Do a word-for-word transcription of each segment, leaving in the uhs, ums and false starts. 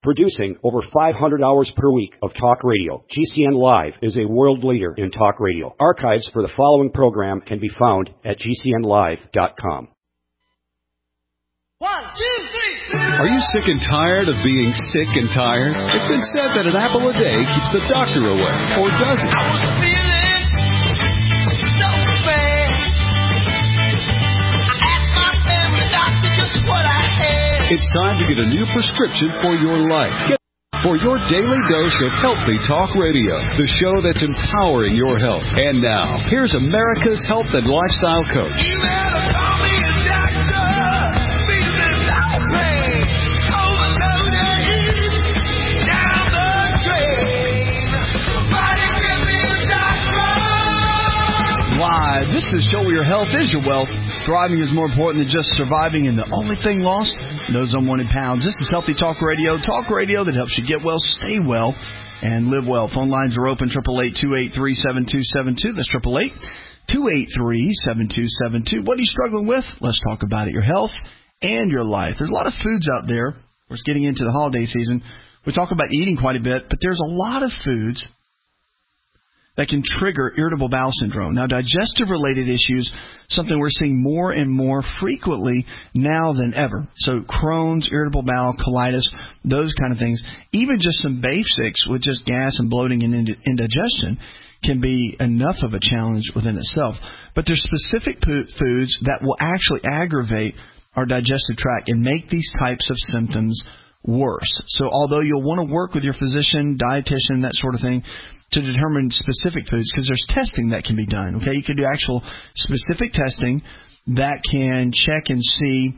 Producing over five hundred hours per week of talk radio, G C N Live is a world leader in talk radio. Archives for the following program can be found at G C N live dot com. One, two, three. Are you sick and tired of being sick and tired? It's been said that an apple a day keeps the doctor away, or does it? I was feeling so bad. I asked my family doctor just what I had. It's time to get a new prescription for your life. Get for your daily dose of Healthy Talk Radio, the show that's empowering your health. And now, here's America's health and lifestyle coach. You better call me a doctor. Why, this is the show where your health is your wealth. Thriving is more important than just surviving, and the only thing lost, those unwanted pounds. This is Healthy Talk Radio, talk radio that helps you get well, stay well, and live well. Phone lines are open, eight eight eight, two eight three, seven two seven two. That's eight eight eight, two eight three, seven two seven two. What are you struggling with? Let's talk about it, your health and your life. There's a lot of foods out there. We're getting into the holiday season. We talk about eating quite a bit, but there's a lot of foods that can trigger irritable bowel syndrome. Now, digestive-related issues, something we're seeing more and more frequently now than ever. So Crohn's, irritable bowel, colitis, those kind of things. Even just some basics with just gas and bloating and indigestion can be enough of a challenge within itself. But there's specific po- foods that will actually aggravate our digestive tract and make these types of symptoms worse. So although you'll want to work with your physician, dietitian, that sort of thing, to determine specific foods, because there's testing that can be done. Okay, you can do actual specific testing that can check and see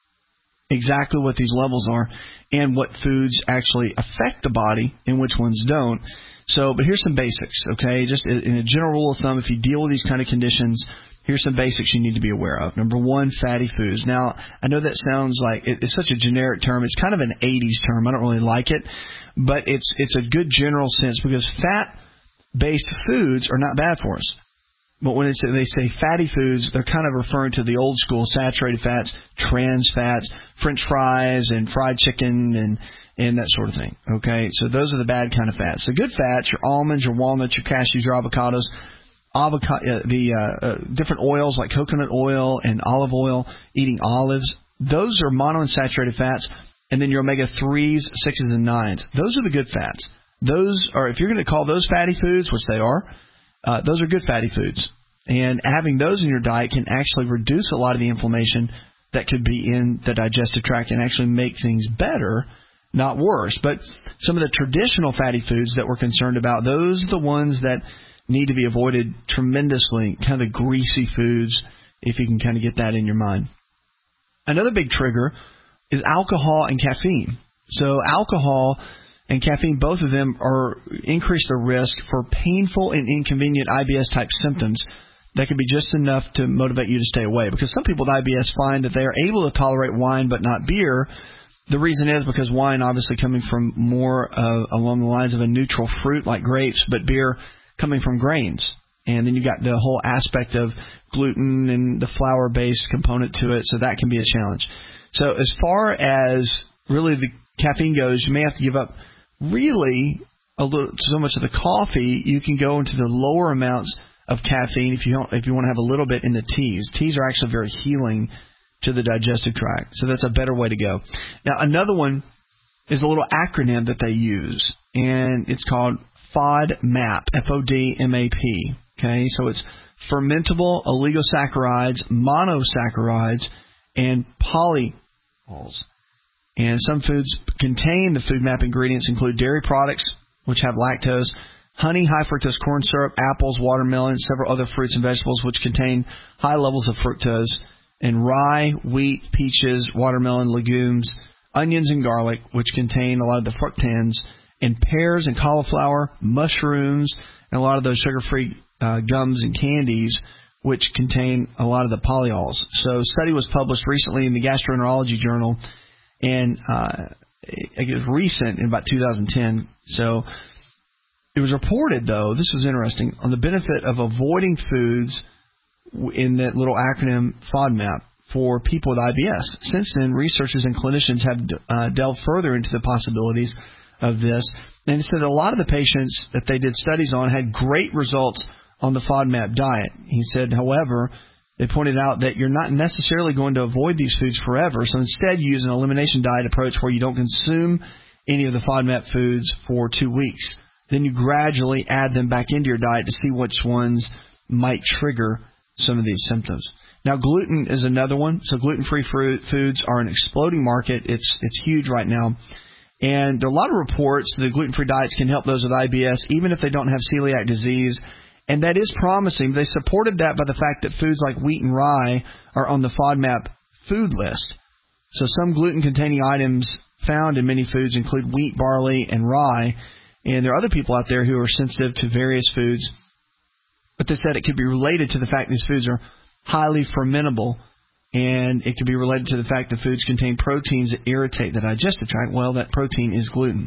exactly what these levels are and what foods actually affect the body and which ones don't. So, but here's some basics, okay? Just in a general rule of thumb, if you deal with these kind of conditions, here's some basics you need to be aware of. Number one, fatty foods. Now, I know that sounds like it's such a generic term. It's kind of an eighties term. I don't really like it. But it's it's a good general sense because fat-based foods are not bad for us. But when it's, they say fatty foods, they're kind of referring to the old school saturated fats, trans fats, French fries and fried chicken and, and that sort of thing. Okay, so those are the bad kind of fats. The good fats, your almonds, your walnuts, your cashews, your avocados, avocado, uh, the uh, uh, different oils like coconut oil and olive oil, eating olives, those are monounsaturated fats. And then your omega threes, sixes, and nines. Those are the good fats. Those are, if you're going to call those fatty foods, which they are, uh, those are good fatty foods. And having those in your diet can actually reduce a lot of the inflammation that could be in the digestive tract and actually make things better, not worse. But some of the traditional fatty foods that we're concerned about, those are the ones that need to be avoided tremendously, kind of the greasy foods, if you can kind of get that in your mind. Another big trigger is alcohol and caffeine. So alcohol and caffeine, both of them are increase the risk for painful and inconvenient I B S-type symptoms that can be just enough to motivate you to stay away. Because some people with I B S find that they are able to tolerate wine but not beer. The reason is because wine obviously coming from more uh, along the lines of a neutral fruit like grapes, but beer coming from grains. And then you got the whole aspect of gluten and the flour-based component to it, so that can be a challenge. So as far as really the caffeine goes, you may have to give up really a little, so much of the coffee. You can go into the lower amounts of caffeine if you don't, if you want to have a little bit in the teas. Teas are actually very healing to the digestive tract, so that's a better way to go. Now, another one is a little acronym that they use, and it's called FODMAP, F O D M A P. Okay, so it's fermentable oligosaccharides, monosaccharides, and polyols. And some foods contain the FODMAP ingredients include dairy products, which have lactose, honey, high fructose corn syrup, apples, watermelon, several other fruits and vegetables which contain high levels of fructose, and rye, wheat, peaches, watermelon, legumes, onions, and garlic, which contain a lot of the fructans, and pears and cauliflower, mushrooms, and a lot of those sugar-free uh, gums and candies, which contain a lot of the polyols. So a study was published recently in the Gastroenterology Journal, and uh, it was recent in about two thousand ten. So it was reported, though, this was interesting, on the benefit of avoiding foods in that little acronym FODMAP for people with I B S. Since then, researchers and clinicians have uh, delved further into the possibilities of this, and it said a lot of the patients that they did studies on had great results on the FODMAP diet. He said, however, they pointed out that you're not necessarily going to avoid these foods forever, so instead you use an elimination diet approach where you don't consume any of the FODMAP foods for two weeks. Then you gradually add them back into your diet to see which ones might trigger some of these symptoms. Now, gluten is another one. So gluten-free fruit foods are an exploding market. It's it's huge right now. And there are a lot of reports that gluten-free diets can help those with I B S, even if they don't have celiac disease. And that is promising. They supported that by the fact that foods like wheat and rye are on the FODMAP food list. So some gluten-containing items found in many foods include wheat, barley, and rye. And there are other people out there who are sensitive to various foods. But they said it could be related to the fact these foods are highly fermentable, and it could be related to the fact that foods contain proteins that irritate the digestive tract. Well, that protein is gluten.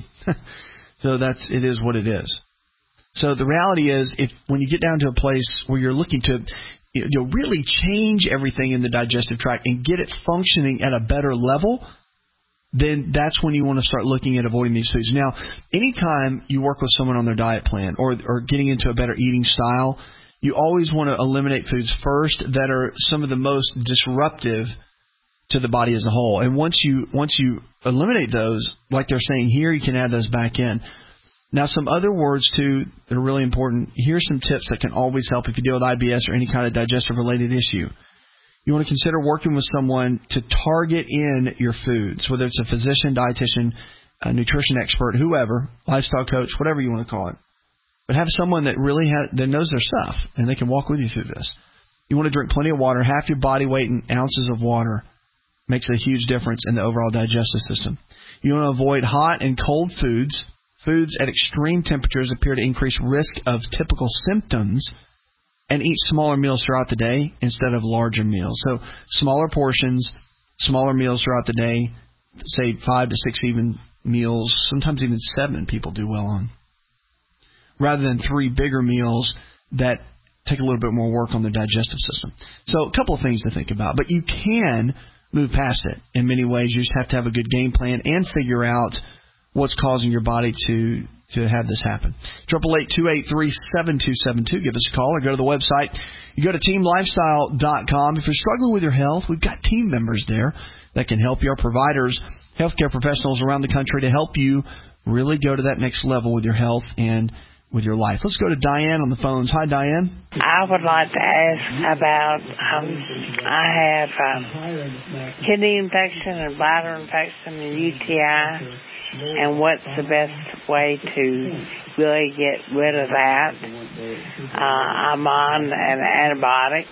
So that's it is what it is. So the reality is, if when you get down to a place where you're looking to you know, really change everything in the digestive tract and get it functioning at a better level, then that's when you want to start looking at avoiding these foods. Now, anytime you work with someone on their diet plan or, or getting into a better eating style, you always want to eliminate foods first that are some of the most disruptive to the body as a whole. And once you once you eliminate those, like they're saying here, you can add those back in. Now, some other words, too, that are really important. Here's some tips that can always help if you deal with I B S or any kind of digestive-related issue. You want to consider working with someone to target in your foods, whether it's a physician, dietitian, a nutrition expert, whoever, lifestyle coach, whatever you want to call it. But have someone that really has, that knows their stuff, and they can walk with you through this. You want to drink plenty of water. Half your body weight in ounces of water makes a huge difference in the overall digestive system. You want to avoid hot and cold foods. Foods at extreme temperatures appear to increase risk of typical symptoms, and eat smaller meals throughout the day instead of larger meals. So smaller portions, smaller meals throughout the day, say five to six even meals, sometimes even seven people do well on, rather than three bigger meals that take a little bit more work on the digestive system. So a couple of things to think about, but you can move past it in many ways. You just have to have a good game plan and figure out what's causing your body to to have this happen. eight eight eight, two eight three, seven two seven two. Give us a call or go to the website. You go to team lifestyle dot com. If you're struggling with your health, we've got team members there that can help you. Our providers, healthcare professionals around the country to help you really go to that next level with your health and with your life. Let's go to Diane on the phones. Hi, Diane. I would like to ask about, um, I have um, kidney infection and bladder infection and U T I, and what's the best way to really get rid of that? Uh, I'm on an antibiotic.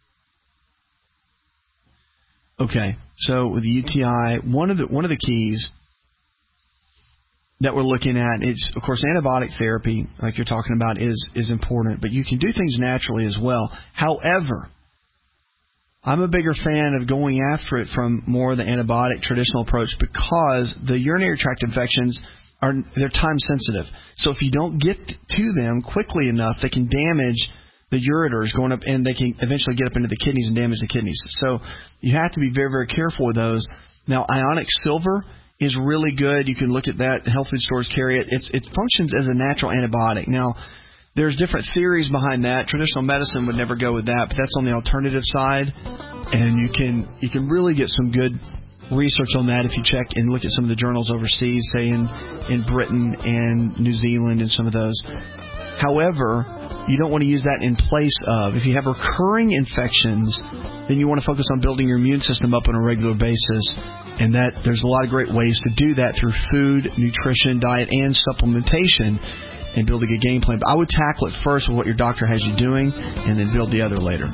Okay, so with the U T I, one of the one of the keys that we're looking at is, of course, antibiotic therapy, like you're talking about, is is important, but you can do things naturally as well. However, I'm a bigger fan of going after it from more of the antibiotic traditional approach because the urinary tract infections are they're time sensitive. So if you don't get to them quickly enough, they can damage the ureters going up, and they can eventually get up into the kidneys and damage the kidneys. So you have to be very, very careful with those. Now, ionic silver is really good. You can look at that. Health food stores carry it. It's, it functions as a natural antibiotic. Now, there's different theories behind that. Traditional medicine would never go with that, but that's on the alternative side. And you can you can really get some good research on that if you check and look at some of the journals overseas, say in, in Britain and New Zealand and some of those. However, you don't want to use that in place of. If you have recurring infections, then you want to focus on building your immune system up on a regular basis. And that there's a lot of great ways to do that through food, nutrition, diet, and supplementation, and build a good game plan. But I would tackle it first with what your doctor has you doing, and then build the other later.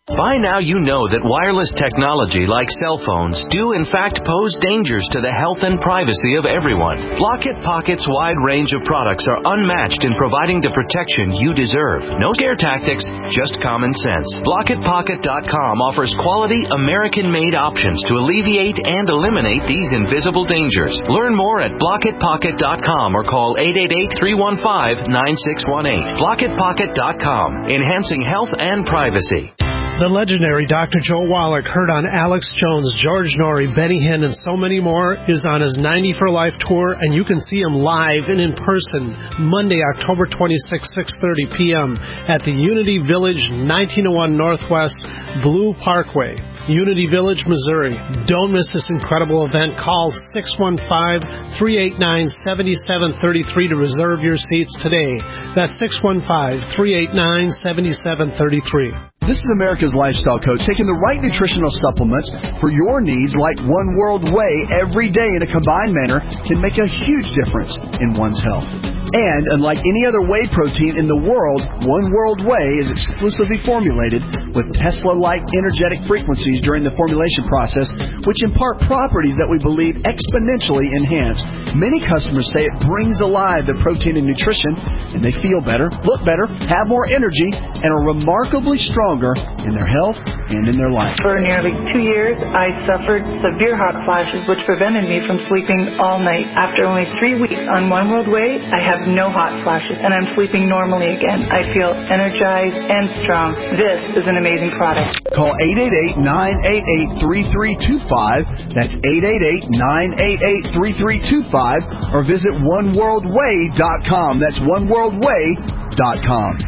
By now you know that wireless technology like cell phones do in fact pose dangers to the health and privacy of everyone. Blockit Pocket's wide range of products are unmatched in providing the protection you deserve. No scare tactics, just common sense. Blockit Pocket dot com offers quality American-made options to alleviate and eliminate these invisible dangers. Learn more at Blockit Pocket dot com or call eight eight eight, three one five, nine six one eight. Blockit Pocket dot com, enhancing health and privacy. The legendary Doctor Joe Wallach, heard on Alex Jones, George Norrie, Benny Hinn, and so many more, is on his ninety for Life tour, and you can see him live and in person Monday, October twenty-sixth, six thirty p.m. at the Unity Village, nineteen oh one Northwest Blue Parkway, Unity Village, Missouri. Don't miss this incredible event. Call six one five, three eight nine, seven seven three three to reserve your seats today. That's six one five, three eight nine, seven seven three three. This is America's Lifestyle Coach, taking the right nutritional supplements for your needs, like One World Whey, every day in a combined manner can make a huge difference in one's health. And unlike any other whey protein in the world, One World Whey is exclusively formulated with Tesla-like energetic frequencies during the formulation process, which impart properties that we believe exponentially enhance. Many customers say it brings alive the protein and nutrition, and they feel better, look better, have more energy, and are remarkably stronger in their health and in their life. For nearly two years, I suffered severe hot flashes, which prevented me from sleeping all night. After only three weeks on One World Whey, I have no hot flashes, and I'm sleeping normally again. I feel energized and strong. This is an amazing product. Call eight eight eight, nine eight eight, three three two five. That's eight eight eight, nine eight eight, three three two five. Or visit one world whey dot com. That's one world whey dot com.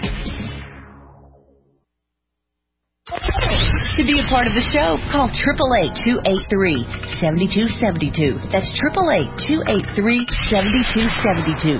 To be a part of the show, call eight eight eight, two eight three, seven two seven two. That's eight eight eight, two eight three, seven two seven two.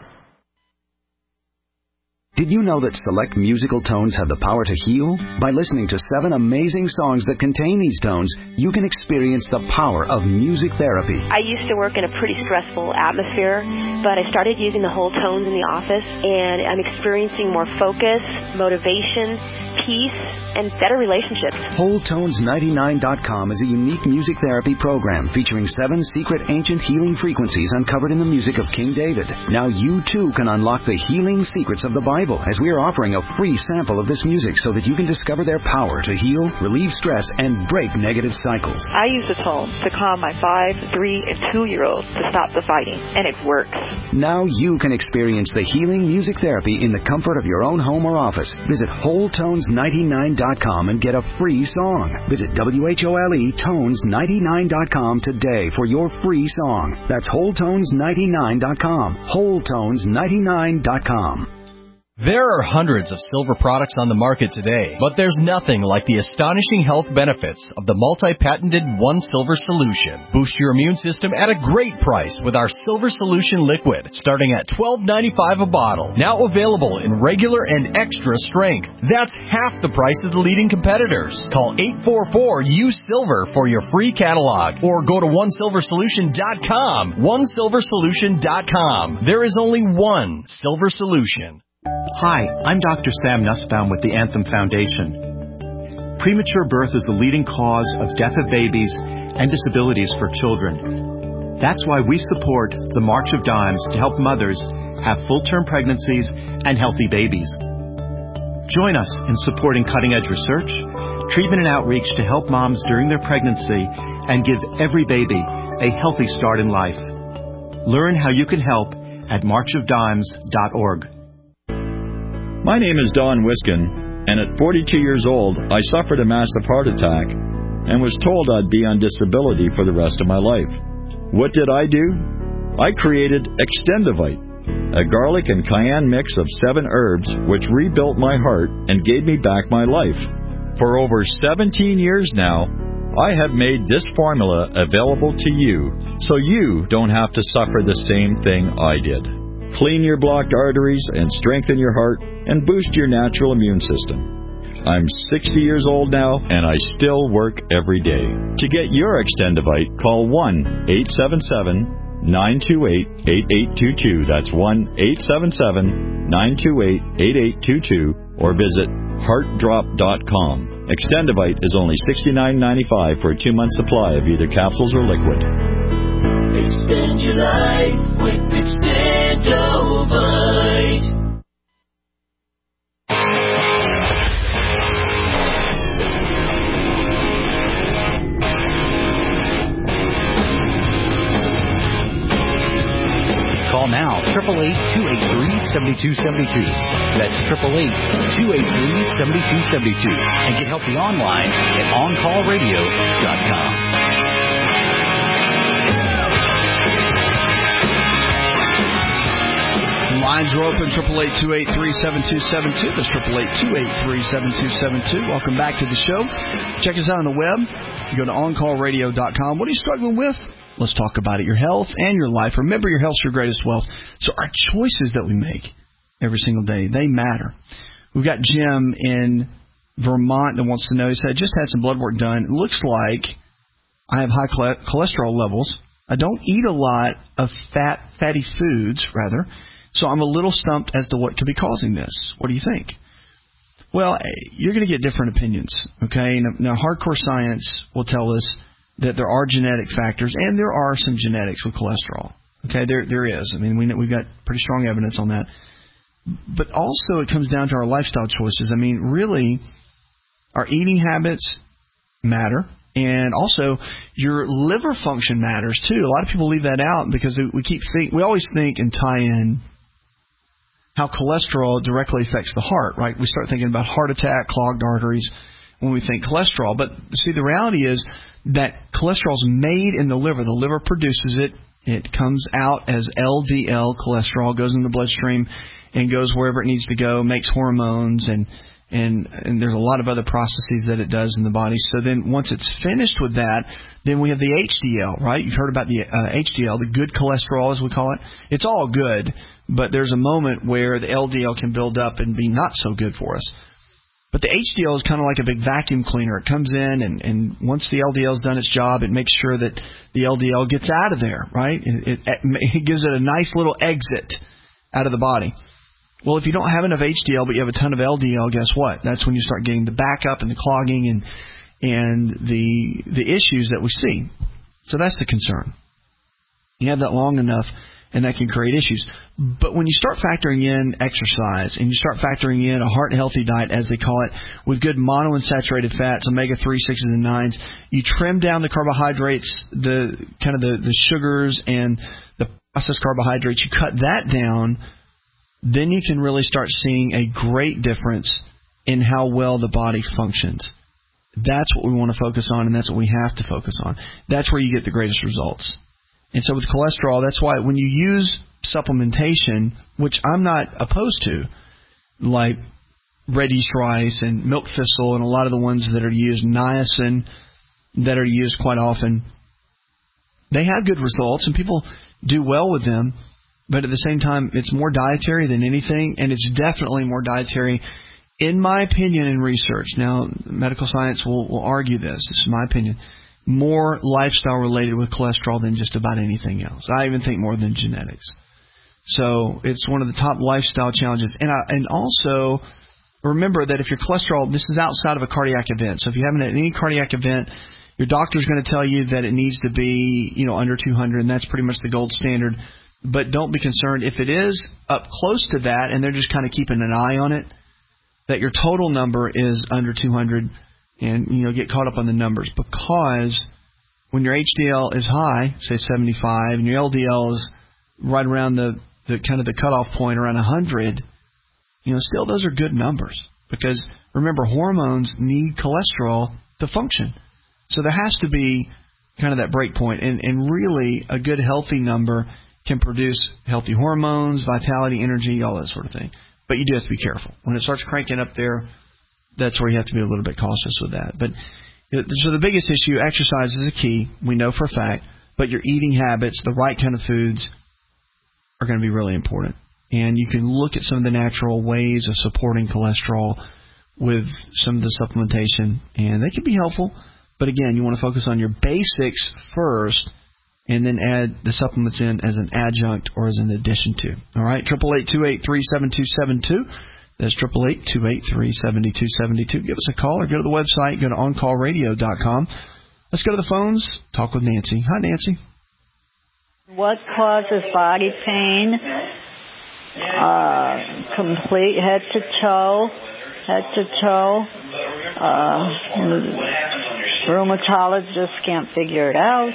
Did you know that select musical tones have the power to heal? By listening to seven amazing songs that contain these tones, you can experience the power of music therapy. I used to work in a pretty stressful atmosphere, but I started using the whole tones in the office, and I'm experiencing more focus, motivation, peace, and better relationships. Whole Tones ninety-nine dot com is a unique music therapy program featuring seven secret ancient healing frequencies uncovered in the music of King David. Now you too can unlock the healing secrets of the Bible, as we are offering a free sample of this music so that you can discover their power to heal, relieve stress, and break negative cycles. I use the tones to calm my five, three, and two-year-olds to stop the fighting, and it works. Now you can experience the healing music therapy in the comfort of your own home or office. Visit Whole Tones ninety-nine dot com and get a free song. Visit W H O L E Tones ninety-nine dot com today for your free song. That's Whole Tones ninety-nine dot com. Whole Tones ninety-nine dot com. There are hundreds of silver products on the market today, but there's nothing like the astonishing health benefits of the multi-patented One Silver Solution. Boost your immune system at a great price with our Silver Solution Liquid, starting at twelve ninety-five a bottle. Now available in regular and extra strength. That's half the price of the leading competitors. Call eight four four, U S I L V E R for your free catalog, or go to one silver solution dot com. one silver solution dot com. There is only one Silver Solution. Hi, I'm Doctor Sam Nussbaum with the Anthem Foundation. Premature birth is the leading cause of death of babies and disabilities for children. That's why we support the March of Dimes to help mothers have full-term pregnancies and healthy babies. Join us in supporting cutting-edge research, treatment and outreach to help moms during their pregnancy and give every baby a healthy start in life. Learn how you can help at march of dimes dot org. My name is Don Wiskin, and at forty-two years old, I suffered a massive heart attack and was told I'd be on disability for the rest of my life. What did I do? I created Extendivite, a garlic and cayenne mix of seven herbs which rebuilt my heart and gave me back my life. For over seventeen years now, I have made this formula available to you so you don't have to suffer the same thing I did. Clean your blocked arteries and strengthen your heart and boost your natural immune system. I'm sixty years old now, and I still work every day. To get your Extendivite, call one eight seven seven, nine two eight, eight eight two two. That's one eight seven seven, nine two eight, eight eight two two, or visit heart drop dot com. Extendivite is only sixty-nine ninety-five for a two-month supply of either capsules or liquid. Extend your life with Extendovite. Call now, eight eight eight, two eight three, seven two seven two. That's eight eight eight, two eight three, seven two seven two. And get healthy online at on call radio dot com. Lines are open, eight eight eight, two eight three, seven two seven two. That's eight eight eight, two eight three, seven two seven two. Welcome back to the show. Check us out on the web. You go to on call radio dot com. What are you struggling with? Let's talk about it. Your health and your life. Remember, your health's your greatest wealth. So our choices that we make every single day, they matter. We've got Jim in Vermont that wants to know. He said, just had some blood work done. It looks like I have high cholesterol levels. I don't eat a lot of fat, fatty foods, rather. So I'm a little stumped as to what could be causing this. What do you think? Well, you're going to get different opinions, okay? Now, now, hardcore science will tell us that there are genetic factors, and there are some genetics with cholesterol. Okay, there there is. I mean, we, we've got pretty strong evidence on that. But also it comes down to our lifestyle choices. I mean, really, our eating habits matter, and also your liver function matters too. A lot of people leave that out because we keep think we always think and tie in how cholesterol directly affects the heart, right? We start thinking about heart attack, clogged arteries when we think cholesterol. But see, the reality is that cholesterol is made in the liver. The liver produces it. It comes out as L D L cholesterol, goes in the bloodstream and goes wherever it needs to go, makes hormones, and and and there's a lot of other processes that it does in the body. So then once it's finished with that, then we have the H D L, right? You've heard about the uh, H D L, the good cholesterol as we call it. It's all good, but there's a moment where the L D L can build up and be not so good for us. But the H D L is kind of like a big vacuum cleaner. It comes in, and, and once the L D L has done its job, it makes sure that the L D L gets out of there, right? It, it, it gives it a nice little exit out of the body. Well, if you don't have enough H D L, but you have a ton of L D L, guess what? That's when you start getting the backup and the clogging and and the the issues that we see. So that's the concern. You have that long enough, and that can create issues. But when you start factoring in exercise and you start factoring in a heart-healthy diet, as they call it, with good monounsaturated fats, omega three, sixes, and nines, you trim down the carbohydrates, the kind of the, the sugars and the processed carbohydrates, you cut that down, then you can really start seeing a great difference in how well the body functions. That's what we want to focus on, and that's what we have to focus on. That's where you get the greatest results. And so with cholesterol, that's why when you use supplementation, which I'm not opposed to, like red yeast rice and milk thistle and a lot of the ones that are used, niacin, that are used quite often, they have good results and people do well with them. But at the same time, it's more dietary than anything, and it's definitely more dietary, in my opinion, in research. Now, medical science will, will argue this. This is my opinion. More lifestyle related with cholesterol than just about anything else. I even think more than genetics. So it's one of the top lifestyle challenges. And I, and also remember that if your cholesterol, this is outside of a cardiac event. So if you haven't had any cardiac event, your doctor's going to tell you that it needs to be, you know, under two hundred, and that's pretty much the gold standard. But don't be concerned if it is up close to that, and they're just kind of keeping an eye on it, that your total number is under two hundred. And, you know, get caught up on the numbers, because when your H D L is high, say seventy-five, and your L D L is right around the, the kind of the cutoff point around one hundred, you know, still those are good numbers, because remember, hormones need cholesterol to function. So there has to be kind of that break point, and, and really a good healthy number can produce healthy hormones, vitality, energy, all that sort of thing. But you do have to be careful. When it starts cranking up there, that's where you have to be a little bit cautious with that. But so the biggest issue, exercise is a key. We know for a fact. But your eating habits, the right kind of foods, are going to be really important. And you can look at some of the natural ways of supporting cholesterol with some of the supplementation, and they can be helpful. But again, you want to focus on your basics first, and then add the supplements in as an adjunct or as an addition to. All right, eight eight eight, two eight three, seven two seven two. That's eight eight eight, two eight three, seven two seven two. Give us a call or go to the website. Go to on call radio dot com. Let's go to the phones. Talk with Nancy. Hi, Nancy. What causes body pain? Uh, complete head to toe, head to toe. Uh, rheumatologist can't figure it out.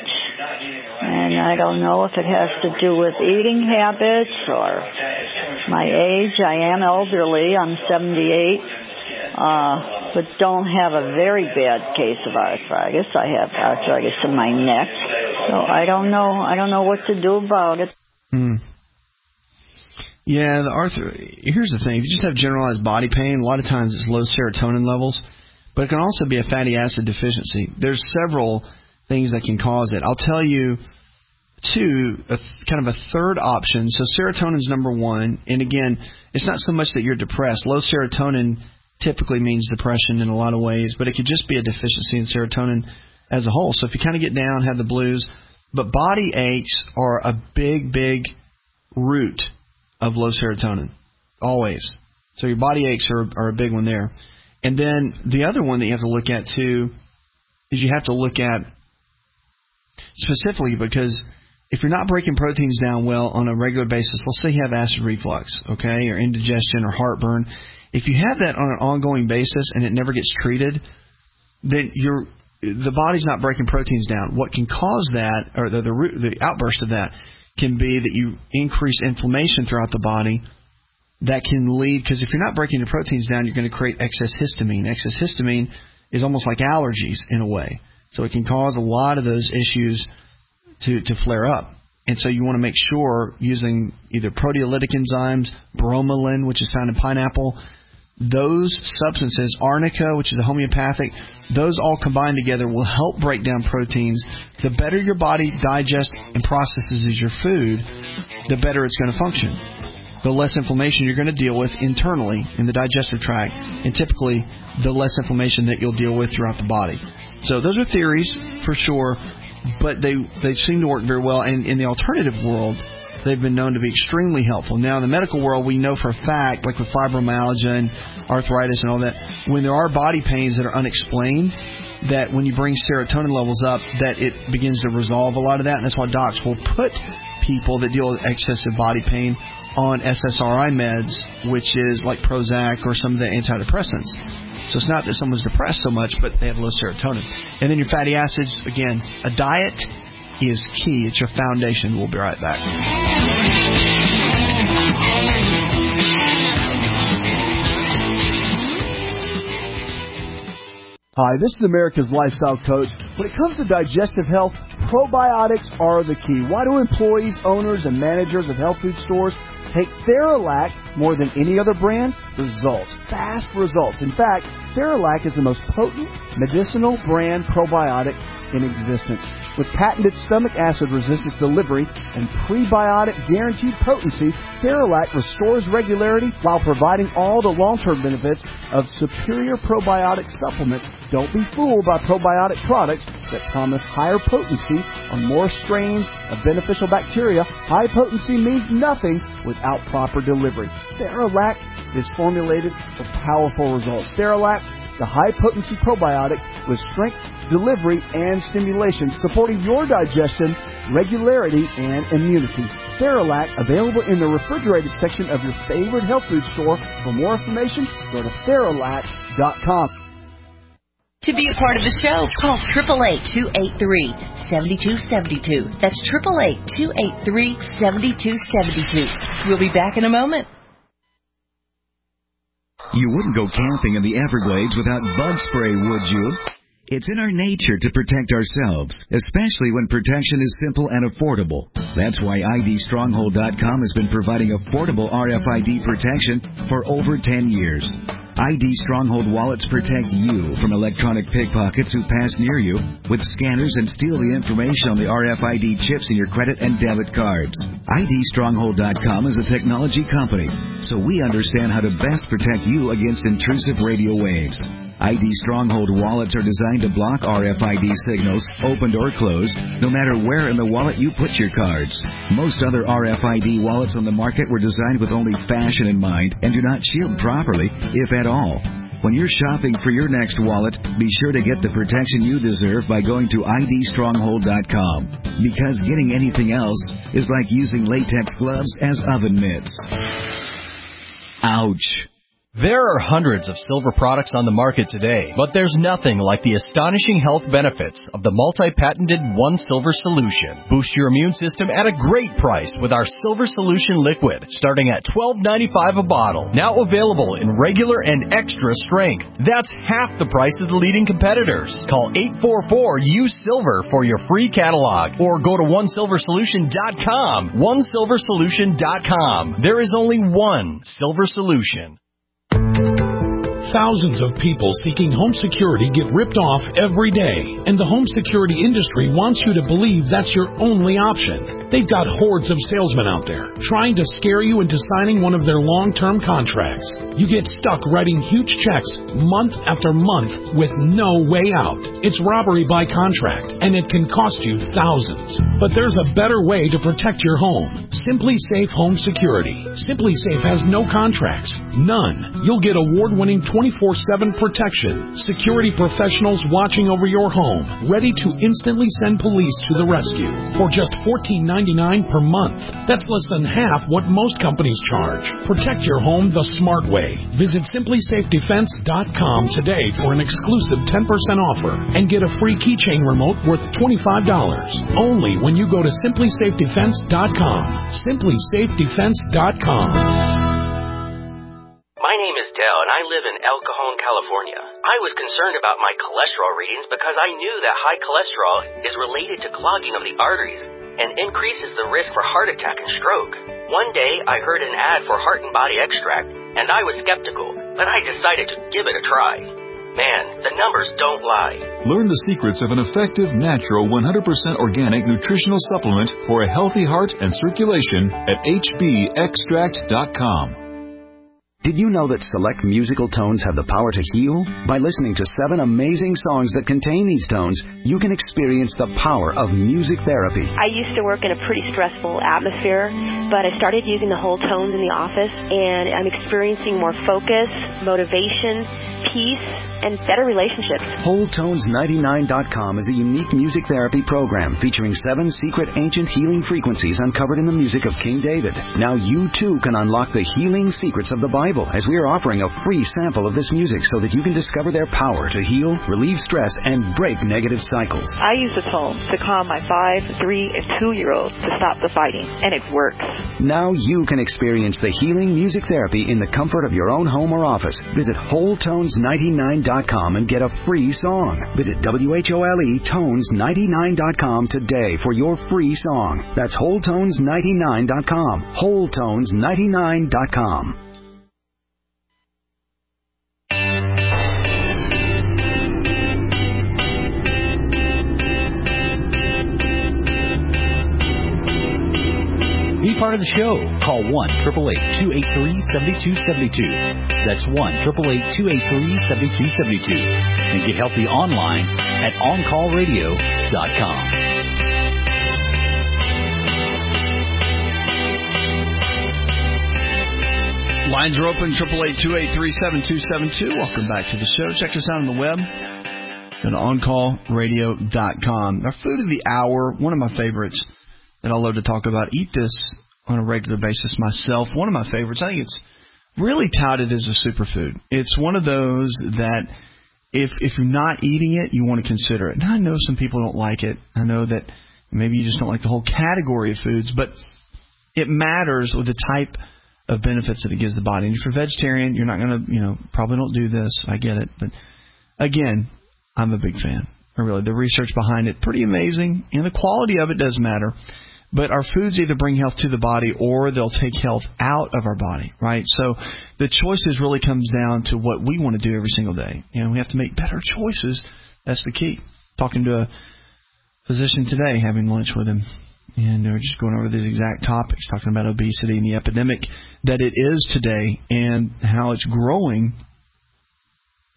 And I don't know if it has to do with eating habits or my age. I am elderly. I'm seventy-eight, uh, but don't have a very bad case of arthritis. I have arthritis in my neck. So I don't know. I don't know what to do about it. Hmm. Yeah, the arthro. Here's the thing: if you just have generalized body pain, a lot of times it's low serotonin levels, but it can also be a fatty acid deficiency. There's several things that can cause it. I'll tell you two, a, kind of a third option. So serotonin's number one, and again, it's not so much that you're depressed. Low serotonin typically means depression in a lot of ways, but it could just be a deficiency in serotonin as a whole. So if you kind of get down, have the blues, but body aches are a big, big root of low serotonin, always. So your body aches are, are a big one there. And then the other one that you have to look at too is you have to look at specifically because if you're not breaking proteins down well on a regular basis, let's say you have acid reflux, okay, or indigestion or heartburn. If you have that on an ongoing basis and it never gets treated, then you're the body's not breaking proteins down. What can cause that, or the, the root, the outburst of that, can be that you increase inflammation throughout the body. That can lead, because if you're not breaking the proteins down, you're going to create excess histamine. Excess histamine is almost like allergies in a way. So it can cause a lot of those issues to, to flare up. And so you want to make sure using either proteolytic enzymes, bromelain, which is found in pineapple, those substances, arnica, which is a homeopathic, those all combined together will help break down proteins. The better your body digests and processes your food, the better it's going to function. The less inflammation you're going to deal with internally in the digestive tract, and typically the less inflammation that you'll deal with throughout the body. So those are theories for sure, but they, they seem to work very well. And in the alternative world, they've been known to be extremely helpful. Now, in the medical world, we know for a fact, like with fibromyalgia and arthritis and all that, when there are body pains that are unexplained, that when you bring serotonin levels up, that it begins to resolve a lot of that. And that's why docs will put people that deal with excessive body pain on S S R I meds, which is like Prozac or some of the antidepressants. So it's not that someone's depressed so much, but they have low serotonin. And then your fatty acids, again, a diet is key. It's your foundation. We'll be right back. Hi, this is America's Lifestyle Coach. When it comes to digestive health, probiotics are the key. Why do employees, owners, and managers of health food stores take Theralac more than any other brand? Results. Fast results. In fact, Theralac is the most potent medicinal brand probiotic in existence. With patented stomach acid resistance delivery and prebiotic guaranteed potency, Theralac restores regularity while providing all the long-term benefits of superior probiotic supplements. Don't be fooled by probiotic products that promise higher potency on more strains of beneficial bacteria. High potency means nothing without proper delivery. Theralac is formulated for powerful results. Theralac, the high-potency probiotic with strength, delivery, and stimulation, supporting your digestion, regularity, and immunity. Theralac, available in the refrigerated section of your favorite health food store. For more information, go to Theralac dot com. To be a part of the show, call eight eight eight, two eight three, seven two seven two. That's eight eight eight, two eight three, seven two seven two. We'll be back in a moment. You wouldn't go camping in the Everglades without bug spray, would you? It's in our nature to protect ourselves, especially when protection is simple and affordable. That's why I D Stronghold dot com has been providing affordable R F I D protection for over ten years. I D Stronghold wallets protect you from electronic pickpockets who pass near you with scanners and steal the information on the R F I D chips in your credit and debit cards. I D Stronghold dot com is a technology company, so we understand how to best protect you against intrusive radio waves. I D Stronghold wallets are designed to block R F I D signals, opened or closed, no matter where in the wallet you put your cards. Most other R F I D wallets on the market were designed with only fashion in mind and do not shield properly, if at all. When you're shopping for your next wallet, be sure to get the protection you deserve by going to I D stronghold dot com. Because getting anything else is like using latex gloves as oven mitts. Ouch. There are hundreds of silver products on the market today, but there's nothing like the astonishing health benefits of the multi-patented One Silver Solution. Boost your immune system at a great price with our Silver Solution Liquid, starting at twelve ninety-five a bottle. Now available in regular and extra strength. That's half the price of the leading competitors. Call eight four four U Silver for your free catalog, or go to one silver solution dot com. one silver solution dot com. There is only one Silver Solution. Thousands of people seeking home security get ripped off every day, and the home security industry wants you to believe that's your only option. They've got hordes of salesmen out there trying to scare you into signing one of their long-term contracts. You get stuck writing huge checks month after month with no way out. It's robbery by contract, and it can cost you thousands. But there's a better way to protect your home. Simply Safe Home Security. Simply Safe has no contracts. None. You'll get award-winning twenty-four seven protection. Security professionals watching over your home, ready to instantly send police to the rescue for just fourteen ninety-nine per month. That's less than half what most companies charge. Protect your home the smart way. Visit simply safe defense dot com today for an exclusive ten percent offer and get a free keychain remote worth twenty-five dollars. Only when you go to simply safe defense dot com. simply safe defense dot com. My name is Dell, and I live in El Cajon, California. I was concerned about my cholesterol readings because I knew that high cholesterol is related to clogging of the arteries and increases the risk for heart attack and stroke. One day, I heard an ad for Heart and Body Extract, and I was skeptical, but I decided to give it a try. Man, the numbers don't lie. Learn the secrets of an effective, natural, one hundred percent organic nutritional supplement for a healthy heart and circulation at H B extract dot com. Did you know that select musical tones have the power to heal? By listening to seven amazing songs that contain these tones, you can experience the power of music therapy. I used to work in a pretty stressful atmosphere, but I started using the whole tones in the office, and I'm experiencing more focus, motivation, peace, and better relationships. whole tones ninety-nine dot com is a unique music therapy program featuring seven secret ancient healing frequencies uncovered in the music of King David. Now you too can unlock the healing secrets of the Bible, as we are offering a free sample of this music so that you can discover their power to heal, relieve stress, and break negative cycles. I use the tones to calm my five, three, and two-year-olds to stop the fighting, and it works. Now you can experience the healing music therapy in the comfort of your own home or office. Visit whole tones ninety-nine dot com and get a free song. Visit W H O L E tones ninety-nine dot com today for your free song. That's whole tones ninety-nine dot com. whole tones ninety-nine dot com. Be part of the show. Call one eight eight eight, two eight three, seven two seven two. That's one eight eight eight, two eight three, seven two seven two. And get healthy online at on call radio dot com. Lines are open, eight eight eight, two eight three, seven two seven two. Welcome back to the show. Check us out on the web. Go to on call radio dot com. Our food of the hour, one of my favorites that I love to talk about. Eat this on a regular basis myself. One of my favorites. I think it's really touted as a superfood. It's one of those that if if you're not eating it, you want to consider it. Now, I know some people don't like it. I know that maybe you just don't like the whole category of foods, but it matters with the type of benefits that it gives the body. And if you're a vegetarian, you're not going to, you know, probably don't do this. I get it. But again, I'm a big fan. Really, the research behind it, pretty amazing. And the quality of it does matter. But our foods either bring health to the body or they'll take health out of our body, right? So the choices really comes down to what we want to do every single day. You know, we have to make better choices. That's the key. Talking to a physician today, having lunch with him, and we're just going over these exact topics, talking about obesity and the epidemic that it is today and how it's growing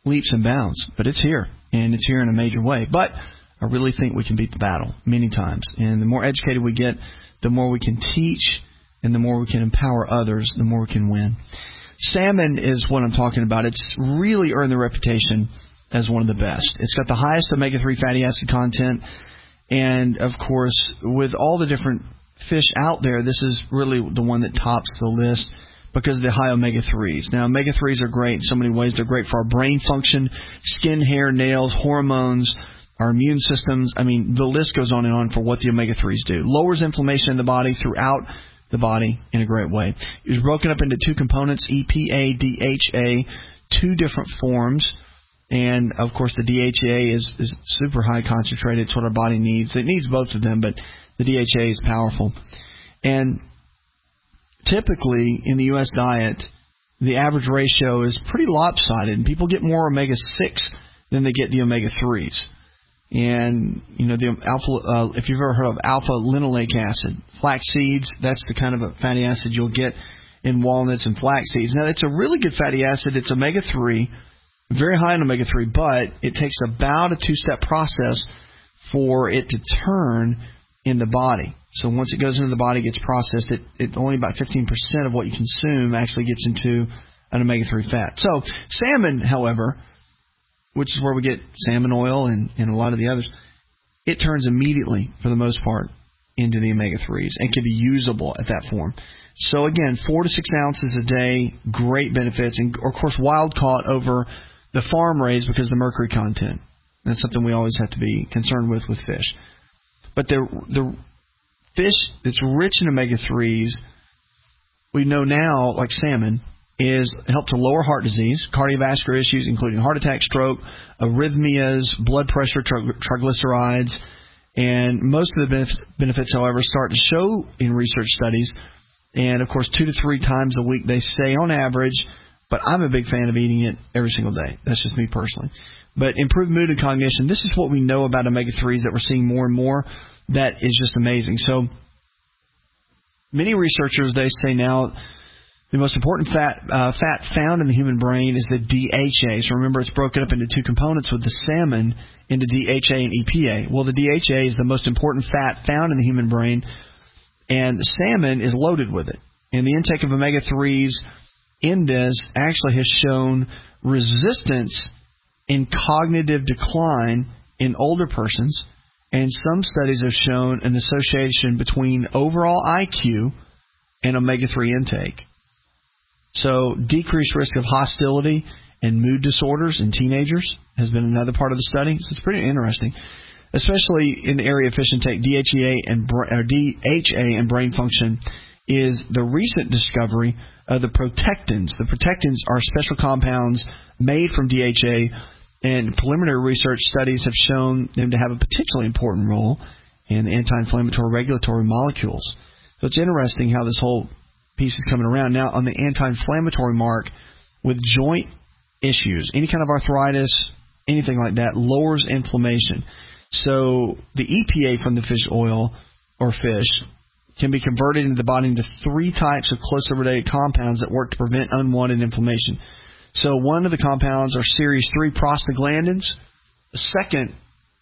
leaps and bounds, but it's here, and it's here in a major way. But I really think we can beat the battle many times. And the more educated we get, the more we can teach, and the more we can empower others, the more we can win. Salmon is what I'm talking about. It's really earned the reputation as one of the best. It's got the highest omega three fatty acid content. And, of course, with all the different fish out there, this is really the one that tops the list because of the high omega threes. Now, omega threes are great in so many ways. They're great for our brain function, skin, hair, nails, hormones, our immune systems. I mean, the list goes on and on for what the omega threes do. Lowers inflammation in the body throughout the body in a great way. It's broken up into two components, E P A, D H A, two different forms. And, of course, the D H A is, is super high concentrated. It's what our body needs. It needs both of them, but the D H A is powerful. And typically in the U S diet, the average ratio is pretty lopsided. And people get more omega six than they get the omega threes. And, you know, the alpha, uh, if you've ever heard of alpha-linoleic acid, flax seeds, that's the kind of a fatty acid you'll get in walnuts and flax seeds. Now, it's a really good fatty acid. It's omega three, very high in omega three, but it takes about a two-step process for it to turn in the body. So once it goes into the body, gets processed, it, it only about fifteen percent of what you consume actually gets into an omega three fat. So salmon, however, which is where we get salmon oil and, and a lot of the others, it turns immediately, for the most part, into the omega threes and can be usable at that form. So, again, four to six ounces a day, great benefits. And, of course, wild-caught over the farm-raised because of the mercury content. That's something we always have to be concerned with with fish. But the the fish that's rich in omega threes, we know now, like salmon, is help to lower heart disease, cardiovascular issues, including heart attack, stroke, arrhythmias, blood pressure, tri- triglycerides. And most of the benef- benefits, however, start to show in research studies. And, of course, two to three times a week, they say on average, but I'm a big fan of eating it every single day. That's just me personally. But improved mood and cognition, this is what we know about omega threes that we're seeing more and more. That is just amazing. So many researchers, they say now, the most important fat uh, fat found in the human brain is the D H A. So remember, it's broken up into two components with the salmon into D H A and E P A. Well, the D H A is the most important fat found in the human brain, and the salmon is loaded with it. And the intake of omega threes in this actually has shown resistance in cognitive decline in older persons, and some studies have shown an association between overall I Q and omega three intake. So decreased risk of hostility and mood disorders in teenagers has been another part of the study. So it's pretty interesting, especially in the area of fish intake. D H A and or D H A and brain function is the recent discovery of the protectins. The protectins are special compounds made from D H A, and preliminary research studies have shown them to have a potentially important role in anti-inflammatory regulatory molecules. So it's interesting how this whole piece is coming around. Now, on the anti-inflammatory mark, with joint issues, any kind of arthritis, anything like that, lowers inflammation. So the E P A from the fish oil or fish can be converted into the body into three types of closely related compounds that work to prevent unwanted inflammation. So one of the compounds are series three prostaglandins. The second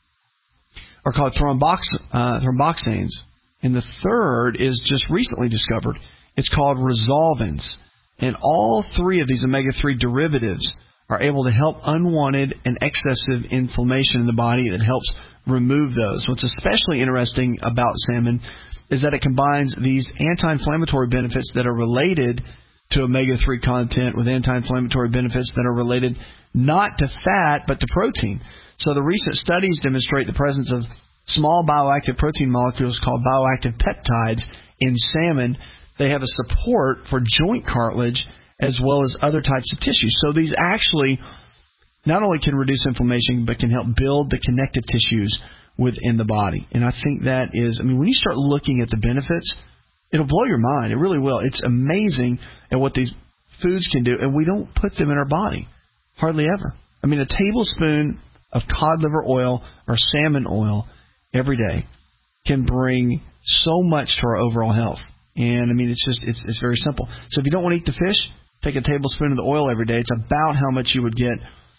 are called thrombox, uh, thromboxanes. And the third is just recently discovered. It's called resolvins. And all three of these omega three derivatives are able to help unwanted and excessive inflammation in the body that helps remove those. What's especially interesting about salmon is that it combines these anti-inflammatory benefits that are related to omega three content with anti-inflammatory benefits that are related not to fat but to protein. So the recent studies demonstrate the presence of small bioactive protein molecules called bioactive peptides in salmon. They have a support for joint cartilage as well as other types of tissues. So these actually not only can reduce inflammation but can help build the connective tissues within the body. And I think that is, I mean, when you start looking at the benefits, it'll blow your mind. It really will. It's amazing at what these foods can do, and we don't put them in our body hardly ever. I mean, a tablespoon of cod liver oil or salmon oil every day can bring so much to our overall health. And, I mean, it's just, it's, it's very simple. So if you don't want to eat the fish, take a tablespoon of the oil every day. It's about how much you would get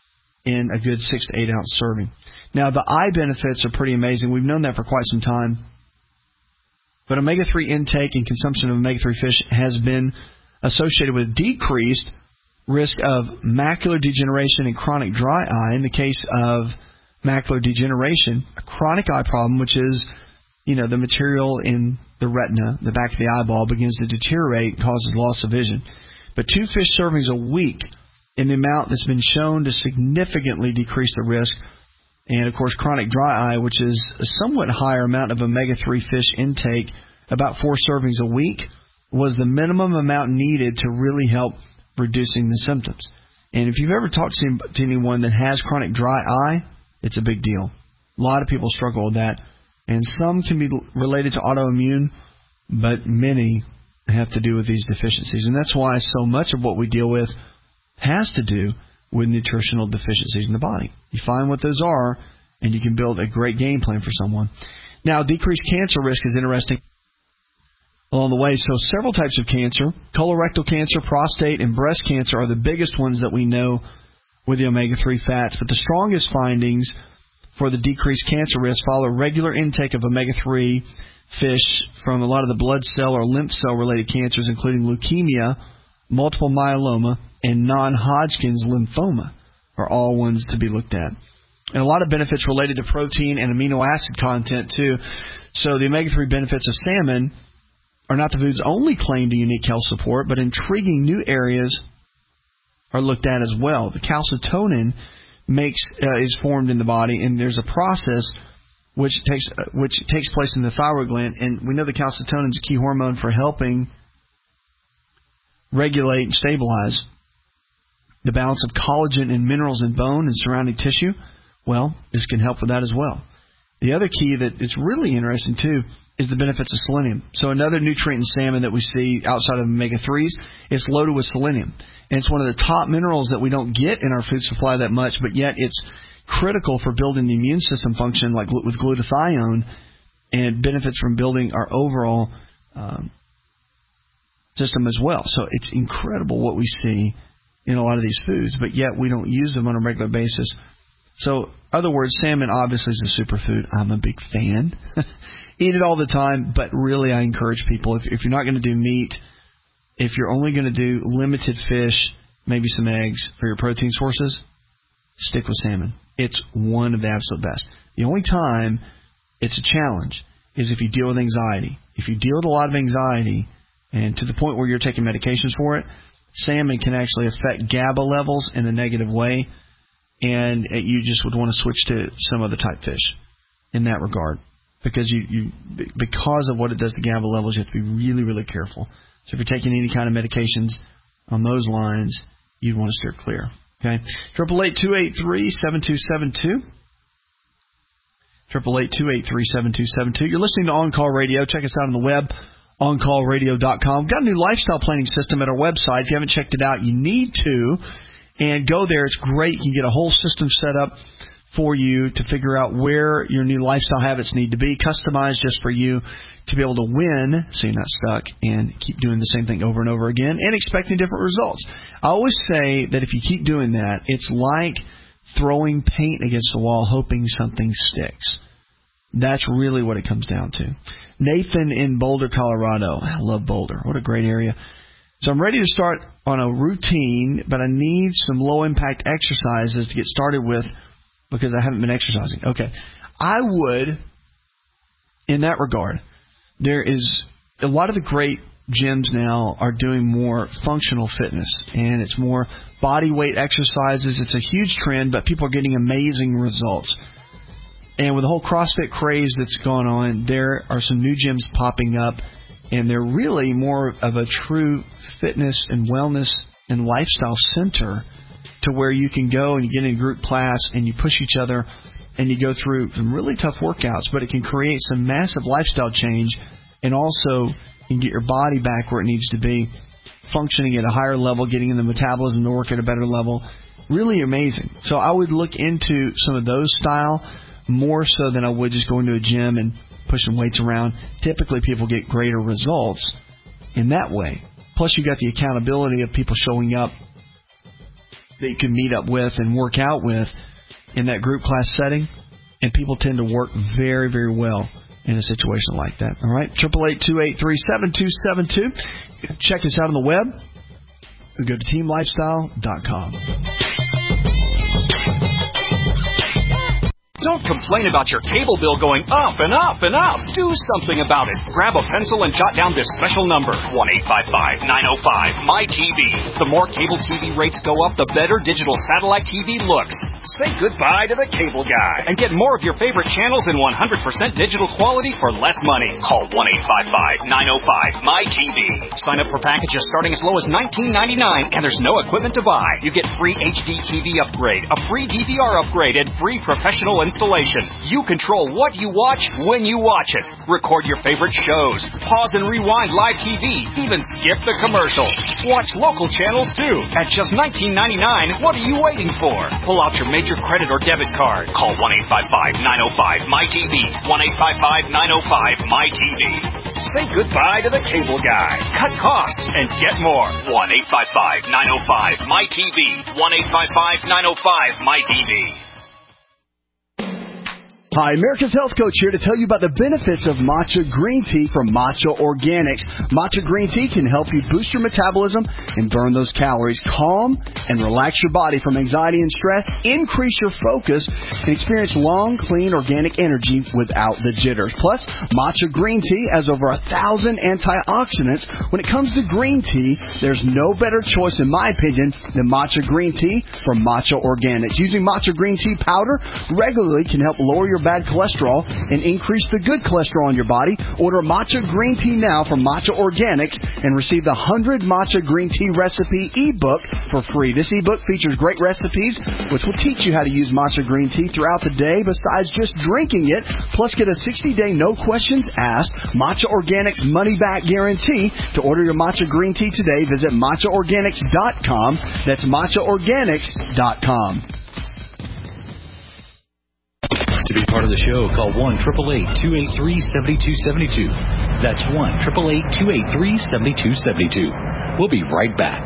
in a good six to eight ounce serving. Now, the eye benefits are pretty amazing. We've known that for quite some time. But omega three intake and consumption of omega three fish has been associated with decreased risk of macular degeneration and chronic dry eye. In the case of macular degeneration, a chronic eye problem, which is, you know, the material in the retina, the back of the eyeball, begins to deteriorate and causes loss of vision. But two fish servings a week in the amount that's been shown to significantly decrease the risk. And, of course, chronic dry eye, which is a somewhat higher amount of omega three fish intake, about four servings a week, was the minimum amount needed to really help reducing the symptoms. And if you've ever talked to, to anyone that has chronic dry eye, it's a big deal. A lot of people struggle with that. And some can be related to autoimmune, but many have to do with these deficiencies. And that's why so much of what we deal with has to do with nutritional deficiencies in the body. You find what those are, and you can build a great game plan for someone. Now, decreased cancer risk is interesting along the way. So several types of cancer, colorectal cancer, prostate, and breast cancer are the biggest ones that we know with the omega three fats. But the strongest findings for the decreased cancer risk follow regular intake of omega three fish from a lot of the blood cell or lymph cell related cancers, including leukemia, multiple myeloma, and non-Hodgkin's lymphoma are all ones to be looked at. And a lot of benefits related to protein and amino acid content, too. So the omega three benefits of salmon are not the food's only claim to unique health support, but intriguing new areas are looked at as well. The calcitonin makes uh, is formed in the body, and there's a process which takes uh, which takes place in the thyroid gland. And we know the calcitonin is a key hormone for helping regulate and stabilize the balance of collagen and minerals in bone and surrounding tissue. Well, this can help with that as well. The other key that is really interesting, too, is the benefits of selenium. So another nutrient in salmon that we see outside of omega threes is loaded with selenium. And it's one of the top minerals that we don't get in our food supply that much, but yet it's critical for building the immune system function, like with glutathione, and benefits from building our overall um, system as well. So it's incredible what we see in a lot of these foods, but yet we don't use them on a regular basis. So, in other words, salmon obviously is a superfood. I'm a big fan. Eat it all the time, but really I encourage people, if, if you're not going to do meat, if you're only going to do limited fish, maybe some eggs for your protein sources, stick with salmon. It's one of the absolute best. The only time it's a challenge is if you deal with anxiety. If you deal with a lot of anxiety, and to the point where you're taking medications for it, salmon can actually affect GABA levels in a negative way, and you just would want to switch to some other type fish in that regard. Because you, you, because of what it does to GABA levels, you have to be really, really careful. So if you're taking any kind of medications on those lines, you'd want to steer clear. Okay, triple eight two eight three seven two seven two. Triple eight two eight three seven two seven two. You're listening to On Call Radio. Check us out on the web, on call radio dot com. We've got a new lifestyle planning system at our website. If you haven't checked it out, you need to. And go there. It's great. You can get a whole system set up for you to figure out where your new lifestyle habits need to be, customized just for you to be able to win so you're not stuck and keep doing the same thing over and over again and expecting different results. I always say that if you keep doing that, it's like throwing paint against the wall hoping something sticks. That's really what it comes down to. Nathan in Boulder, Colorado. I love Boulder. What a great area. So I'm ready to start on a routine, but I need some low-impact exercises to get started with because I haven't been exercising. Okay. I would, in that regard, there is a lot of the great gyms now are doing more functional fitness, and it's more body weight exercises. It's a huge trend, but people are getting amazing results. And with the whole CrossFit craze that's gone on, there are some new gyms popping up, and they're really more of a true fitness and wellness and lifestyle center to where you can go and you get in a group class and you push each other and you go through some really tough workouts, but it can create some massive lifestyle change and also can get your body back where it needs to be, functioning at a higher level, getting in the metabolism to work at a better level. Really amazing. So I would look into some of those style more so than I would just going to a gym and pushing weights around. Typically people get greater results in that way. Plus you got the accountability of people showing up that you can meet up with and work out with in that group class setting, and people tend to work very, very well in a situation like that. All right, eight eight eight, two eight three, seven two seven two. Check us out on the web. Go to team lifestyle dot com. Don't complain about your cable bill going up and up and up. Do something about it. Grab a pencil and jot down this special number, one eight five five, nine oh five, M Y T V. The more cable T V rates go up, the better digital satellite T V looks. Say goodbye to the cable guy and get more of your favorite channels in one hundred percent digital quality for less money. Call one eight five five, nine oh five, M Y T V. Sign up for packages starting as low as nineteen ninety-nine, and there's no equipment to buy. You get free H D T V upgrade, a free D V R upgrade, and free professional installation. You control what you watch when you watch it. Record your favorite shows. Pause and rewind live T V. Even skip the commercials. Watch local channels too. At just nineteen ninety-nine, what are you waiting for? Pull out your major credit or debit card. Call one eight five five, nine oh five, M Y T V. one eight five five, nine oh five, M Y T V. Say goodbye to the cable guy. Cut costs and get more. one eight five five, nine oh five, M Y T V. one eight five five, nine oh five, M Y T V. Hi, America's Health Coach here to tell you about the benefits of matcha green tea from Matcha Organics. Matcha green tea can help you boost your metabolism and burn those calories, calm and relax your body from anxiety and stress, increase your focus, and experience long, clean, organic energy without the jitters. Plus, matcha green tea has over a thousand antioxidants. When it comes to green tea, there's no better choice, in my opinion, than matcha green tea from Matcha Organics. Using matcha green tea powder regularly can help lower your bad cholesterol and increase the good cholesterol in your body. Order matcha green tea now from Matcha Organics and receive the one hundred Matcha Green Tea Recipe ebook for free. This ebook features great recipes which will teach you how to use matcha green tea throughout the day besides just drinking it. Plus, get a sixty-day no questions asked Matcha Organics money back guarantee. To order your matcha green tea today, visit matcha organics dot com. That's matcha organics dot com. To be part of the show, call one eight eight eight, two eight three, seven two seven two. That's one eight eight eight, two eight three, seven two seven two. We'll be right back.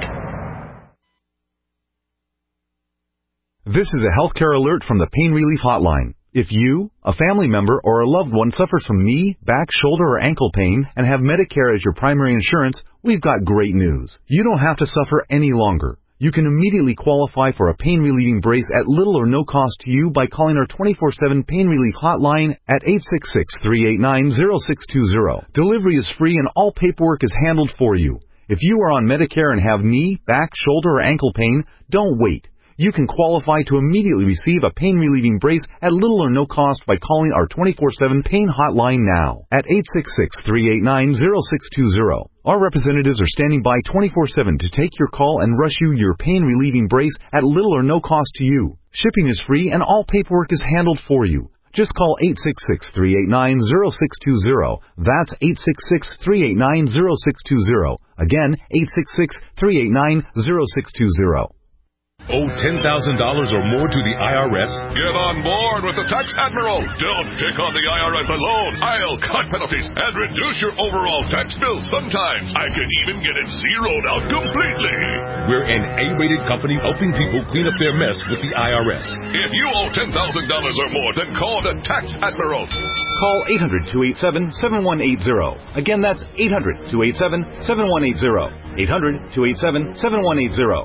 This is a healthcare alert from the Pain Relief Hotline. If you, a family member, or a loved one suffers from knee, back, shoulder, or ankle pain and have Medicare as your primary insurance, we've got great news. You don't have to suffer any longer. You can immediately qualify for a pain-relieving brace at little or no cost to you by calling our twenty-four seven Pain Relief Hotline at eight six six, three eight nine, zero six two zero. Delivery is free and all paperwork is handled for you. If you are on Medicare and have knee, back, shoulder, or ankle pain, don't wait. You can qualify to immediately receive a pain-relieving brace at little or no cost by calling our twenty-four seven Pain Hotline now at eight six six, three eight nine, zero six two zero. Our representatives are standing by twenty-four seven to take your call and rush you your pain-relieving brace at little or no cost to you. Shipping is free and all paperwork is handled for you. Just call eight six six, three eight nine, zero six two zero. That's eight six six, three eight nine, zero six two zero. Again, eight six six, three eight nine, zero six two zero. Owe ten thousand dollars or more to the I R S? Get on board with the Tax Admiral. Don't pick on the I R S alone. I'll cut penalties and reduce your overall tax bill. Sometimes I can even get it zeroed out completely. We're an A-rated company helping people clean up their mess with the I R S. If you owe ten thousand dollars or more, then call the Tax Admiral. Call eight hundred, two eight seven, seven one eight zero. Again, that's eight hundred, two eight seven, seven one eight zero. eight hundred, two eight seven, seven one eight zero.